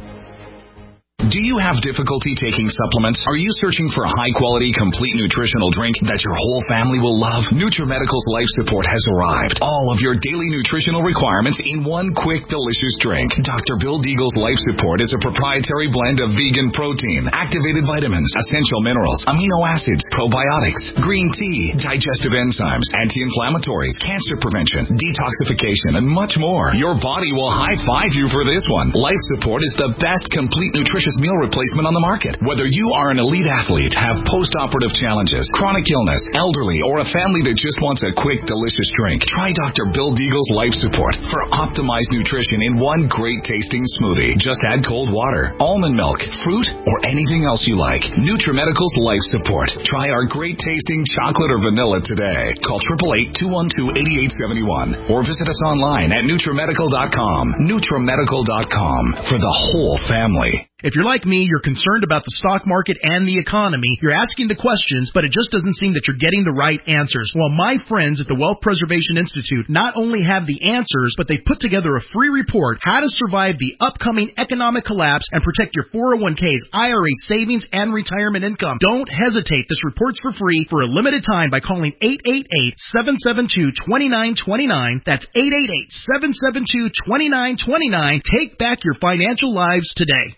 Do you have difficulty taking supplements? Are you searching for a high-quality, complete nutritional drink that your whole family will love? NutriMedical's Life Support has arrived. All of your daily nutritional requirements in one quick, delicious drink. Doctor Bill Deagle's Life Support is a proprietary blend of vegan protein, activated vitamins, essential minerals, amino acids, probiotics, green tea, digestive enzymes, anti-inflammatories, cancer prevention, detoxification, and much more. Your body will high-five you for this one. Life Support is the best complete nutritious meal replacement on the market. Whether you are an elite athlete, have post-operative challenges, chronic illness, elderly, or a family that just wants a quick, delicious drink, try Doctor Bill Deagle's Life Support for optimized nutrition in one great-tasting smoothie. Just add cold water, almond milk, fruit, or anything else you like. NutriMedical's Life Support. Try our great-tasting chocolate or vanilla today. Call eight eight eight, two one two, eight eight seven one or visit us online at NutriMedical dot com. NutriMedical dot com for the whole family. If you're like me, you're concerned about the stock market and the economy. You're asking the questions, but it just doesn't seem that you're getting the right answers. Well, my friends at the Wealth Preservation Institute not only have the answers, but they've put together a free report, How to Survive the Upcoming Economic Collapse and Protect Your four oh one k's, I R A savings, and retirement income. Don't hesitate. This report's for free for a limited time by calling eight eight eight, seven seven two, two nine two nine. That's eight eight eight, seven seven two, two nine two nine. Take back your financial lives today.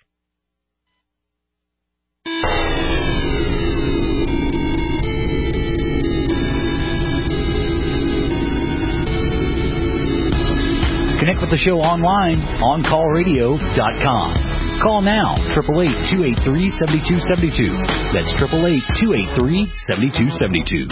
Connect with the show online, on call radio dot com. Call now, eight eight eight, two eight three, seven two seven two. That's eight eight eight, two eight three, seven two seven two.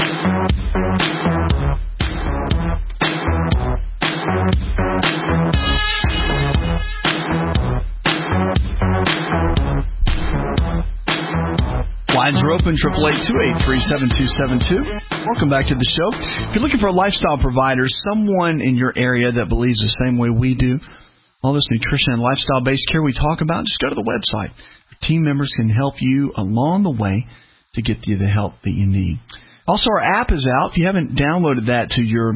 Lines are open, eight eight eight, two eight three, seven two seven two. Welcome back to the show. If you're looking for a lifestyle provider, someone in your area that believes the same way we do, all this nutrition and lifestyle-based care we talk about, just go to the website. Our team members can help you along the way to get you the help that you need. Also, our app is out. If you haven't downloaded that to your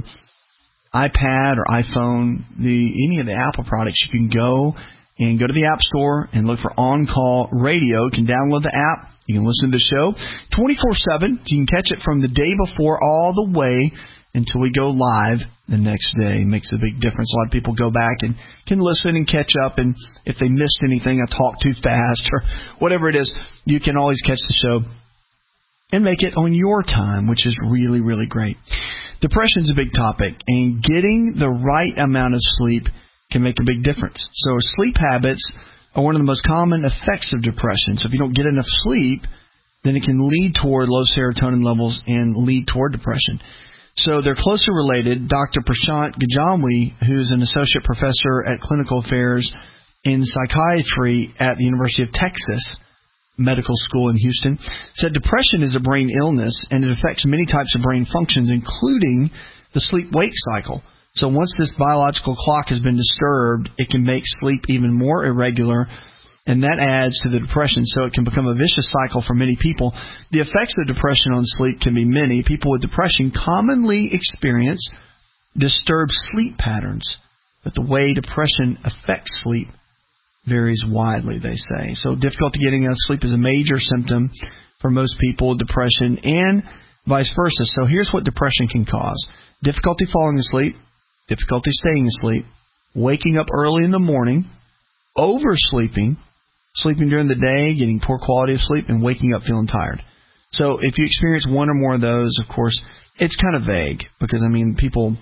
iPad or iPhone, the any of the Apple products, you can go and go to the App Store and look for On Call Radio. You can download the app. You can listen to the show twenty-four seven. You can catch it from the day before all the way until we go live the next day. It makes a big difference. A lot of people go back and can listen and catch up, and if they missed anything, I talked too fast or whatever it is, you can always catch the show and make it on your time, which is really, really great. Depression is a big topic, and getting the right amount of sleep can make a big difference. So sleep habits are one of the most common effects of depression. So if you don't get enough sleep, then it can lead toward low serotonin levels and lead toward depression. So they're closely related. Doctor Prashant Gajamwi, who's an associate professor at clinical affairs in psychiatry at the University of Texas Medical School in Houston, said depression is a brain illness and it affects many types of brain functions, including the sleep-wake cycle. So once this biological clock has been disturbed, it can make sleep even more irregular, and that adds to the depression. So it can become a vicious cycle for many people. The effects of depression on sleep can be many. People with depression commonly experience disturbed sleep patterns, but the way depression affects sleep varies widely, they say. So difficulty getting enough sleep is a major symptom for most people with depression, and vice versa. So here's what depression can cause: difficulty falling asleep, difficulty staying asleep, waking up early in the morning, oversleeping, sleeping during the day, getting poor quality of sleep, and waking up feeling tired. So if you experience one or more of those, of course, it's kind of vague because, I mean, people,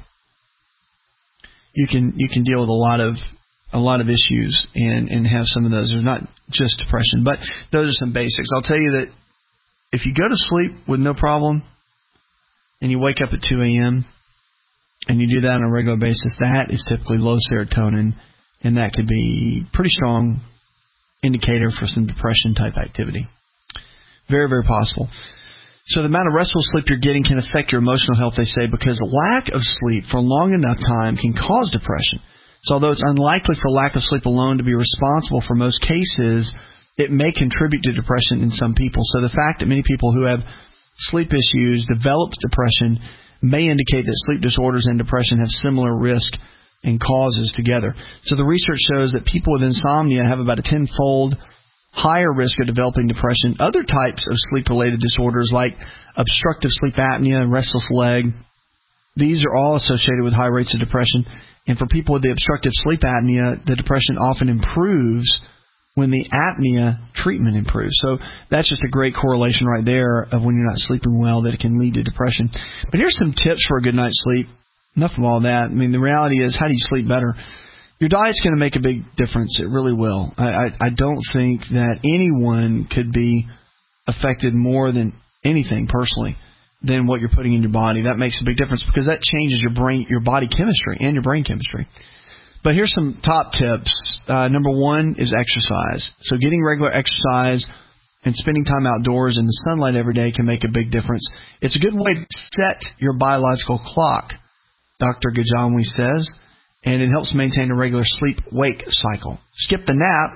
you can you can deal with a lot of a lot of issues and, and have some of those. There's not just depression, but those are some basics. I'll tell you that if you go to sleep with no problem and you wake up at two a.m., and you do that on a regular basis, that is typically low serotonin, and that could be a pretty strong indicator for some depression-type activity. Very, very possible. So the amount of restful sleep you're getting can affect your emotional health, they say, because lack of sleep for long enough time can cause depression. So although it's unlikely for lack of sleep alone to be responsible for most cases, it may contribute to depression in some people. So the fact that many people who have sleep issues develop depression may indicate that sleep disorders and depression have similar risk and causes together. So the research shows that people with insomnia have about a tenfold higher risk of developing depression. Other types of sleep-related disorders like obstructive sleep apnea and restless leg, these are all associated with high rates of depression. And for people with the obstructive sleep apnea, the depression often improves when the apnea treatment improves. So that's just a great correlation right there of when you're not sleeping well, that it can lead to depression. But here's some tips for a good night's sleep. Enough of all that. I mean, the reality is, how do you sleep better? Your diet's going to make a big difference. It really will. I, I, I don't think that anyone could be affected more than anything personally than what you're putting in your body. That makes a big difference because that changes your brain, your body chemistry and your brain chemistry. But here's some top tips. Uh, number one is exercise. So getting regular exercise and spending time outdoors in the sunlight every day can make a big difference. It's a good way to set your biological clock, Doctor Gajamwi says, and it helps maintain a regular sleep-wake cycle. Skip the nap.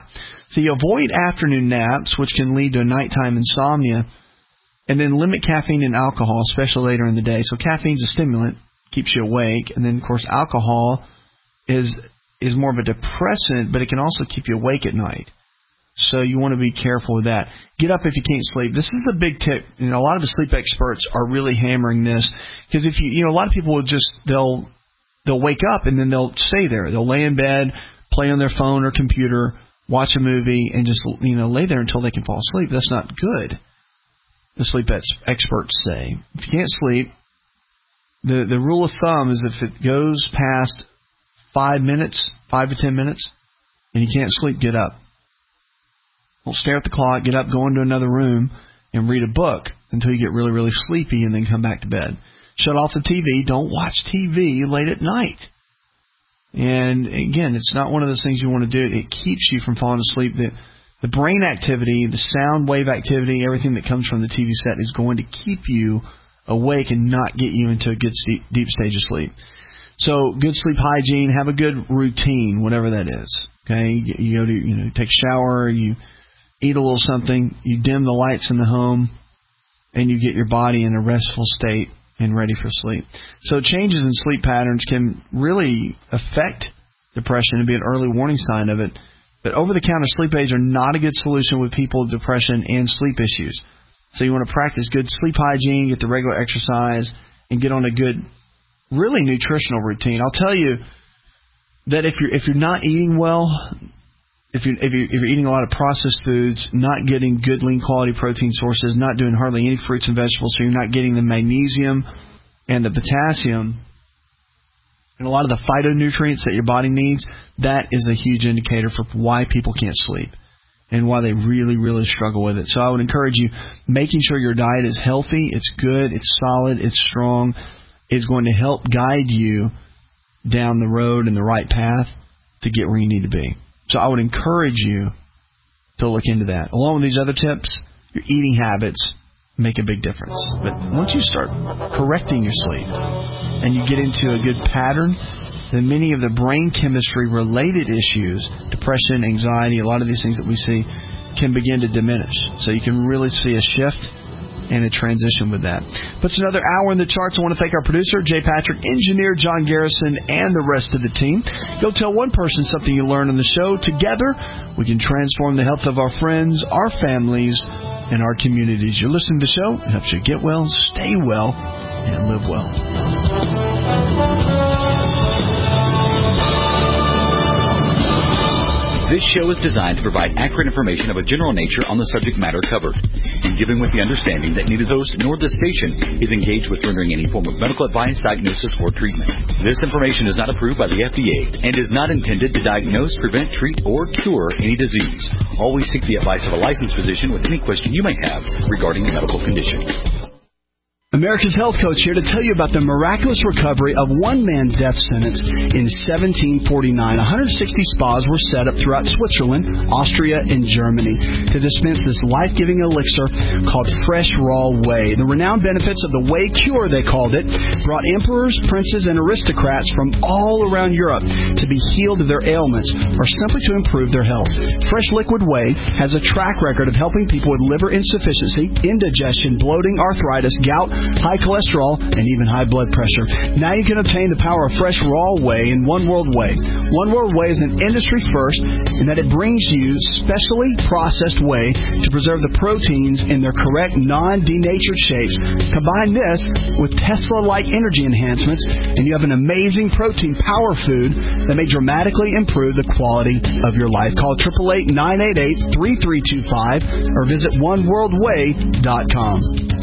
So you avoid afternoon naps, which can lead to nighttime insomnia, and then limit caffeine and alcohol, especially later in the day. So caffeine's a stimulant, keeps you awake, and then, of course, alcohol is is more of a depressant, but it can also keep you awake at night. So you want to be careful with that. Get up if you can't sleep. This is a big tip. You know, a lot of the sleep experts are really hammering this because if you, you know, a lot of people will just they'll they'll wake up and then they'll stay there. They'll lay in bed, play on their phone or computer, watch a movie, and just you know lay there until they can fall asleep. That's not good. The sleep experts say if you can't sleep, the the rule of thumb is if it goes past five minutes, five to ten minutes, and you can't sleep, get up. Don't stare at the clock, get up, go into another room, and read a book until you get really, really sleepy and then come back to bed. Shut off the T V. Don't watch T V late at night. And, again, it's not one of those things you want to do. It keeps you from falling asleep. The, the brain activity, the sound wave activity, everything that comes from the T V set is going to keep you awake and not get you into a good deep, deep stage of sleep. So good sleep hygiene, have a good routine, whatever that is. Okay, you go to, you know, take a shower, you eat a little something, you dim the lights in the home, and you get your body in a restful state and ready for sleep. So changes in sleep patterns can really affect depression and be an early warning sign of it. But over-the-counter sleep aids are not a good solution with people with depression and sleep issues. So you want to practice good sleep hygiene, get the regular exercise, and get on a good, really nutritional routine. I'll tell you that if you're if you're not eating well, If you're, if, you're, if you're eating a lot of processed foods, not getting good lean quality protein sources, not doing hardly any fruits and vegetables, so you're not getting the magnesium and the potassium and a lot of the phytonutrients that your body needs, that is a huge indicator for why people can't sleep and why they really, really struggle with it. So I would encourage you, making sure your diet is healthy, it's good, it's solid, it's strong, is going to help guide you down the road and the right path to get where you need to be. So I would encourage you to look into that. Along with these other tips, your eating habits make a big difference. But once you start correcting your sleep and you get into a good pattern, then many of the brain chemistry related issues, depression, anxiety, a lot of these things that we see, can begin to diminish. So you can really see a shift and a transition with that. Puts another hour in the charts. I want to thank our producer, Jay Patrick, engineer John Garrison, and the rest of the team. Go tell one person something you learned on the show. Together, we can transform the health of our friends, our families, and our communities. You're listening to the show. It helps you get well, stay well, and live well. This show is designed to provide accurate information of a general nature on the subject matter covered, and given with the understanding that neither host nor the station is engaged with rendering any form of medical advice, diagnosis, or treatment. This information is not approved by the F D A and is not intended to diagnose, prevent, treat, or cure any disease. Always seek the advice of a licensed physician with any question you may have regarding a medical condition. America's Health Coach here to tell you about the miraculous recovery of one man's death sentence in seventeen forty-nine. one hundred sixty spas were set up throughout Switzerland, Austria, and Germany to dispense this life-giving elixir called Fresh Raw Whey. The renowned benefits of the Whey Cure, they called it, brought emperors, princes, and aristocrats from all around Europe to be healed of their ailments or simply to improve their health. Fresh Liquid Whey has a track record of helping people with liver insufficiency, indigestion, bloating, arthritis, gout, high cholesterol, and even high blood pressure. Now you can obtain the power of Fresh Raw Whey in One World Whey. One World Whey is an industry first in that it brings you specially processed whey to preserve the proteins in their correct non-denatured shapes. Combine this with Tesla-like energy enhancements, and you have an amazing protein power food that may dramatically improve the quality of your life. Call eight eight eight, nine eight eight, three three two five or visit one world whey dot com.